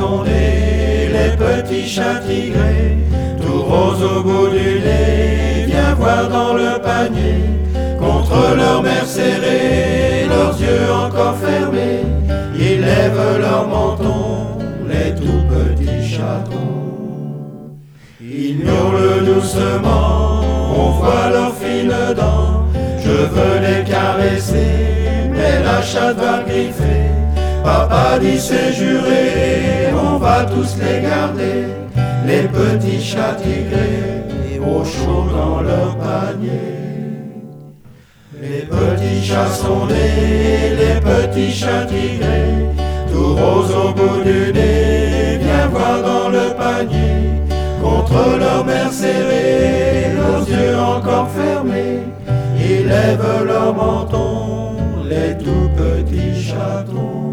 sont nés, les petits chats tigrés, tout roses au bout du nez, viens voir dans le panier, contre leur mère serrée, leurs yeux encore fermés, ils lèvent leur menton, les tout petits chatons. Ils miaulent doucement, on voit leurs fines dents, je veux les caresser, mais la chatte va griffer. Papa dit c'est juré, on va tous les garder, les petits chats tigrés, au chaud dans leur panier. Les petits chats sont nés, les petits chats tigrés, tout roses au bout du nez, viens voir dans le panier, contre leur mère serrée, leurs yeux encore fermés, ils lèvent leur menton, les tout petits chatons.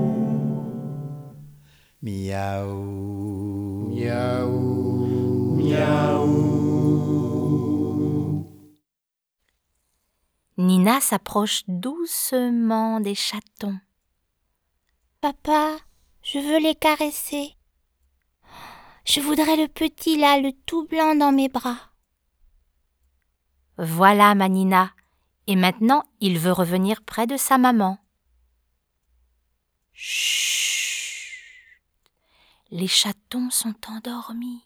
Miaou, miaou, miaou. Nina s'approche doucement des chatons. Papa, je veux les caresser. Je voudrais le petit là, le tout blanc dans mes bras. Voilà ma Nina, et maintenant il veut revenir près de sa maman. Chut! Les chatons sont endormis.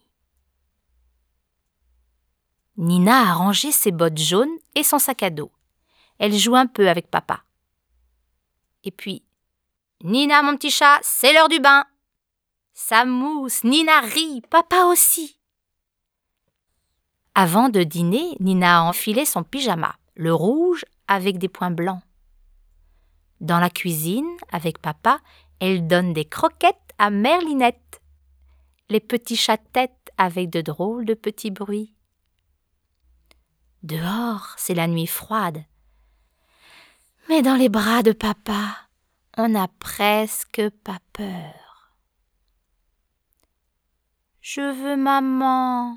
Nina a rangé ses bottes jaunes et son sac à dos. Elle joue un peu avec papa. Et puis, Nina, mon petit chat, c'est l'heure du bain. Ça mousse, Nina rit, papa aussi. Avant de dîner, Nina a enfilé son pyjama, le rouge avec des points blancs. Dans la cuisine, avec papa, elle donne des croquettes à Merlinette. Les petits chats têtent avec de drôles de petits bruits. Dehors, c'est la nuit froide. Mais dans les bras de papa, on n'a presque pas peur. « Je veux maman »,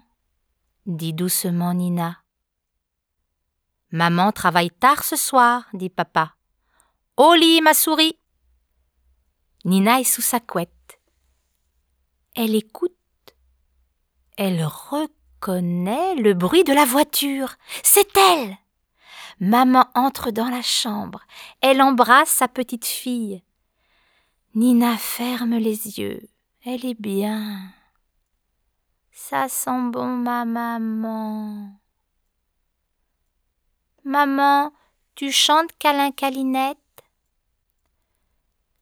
dit doucement Nina. « Maman travaille tard ce soir », dit papa. « Au lit, ma souris !» Nina est sous sa couette. Elle écoute. Elle reconnaît le bruit de la voiture. C'est elle! Maman entre dans la chambre. Elle embrasse sa petite fille. Nina ferme les yeux. Elle est bien. Ça sent bon ma maman. Maman, tu chantes câlin câlinette?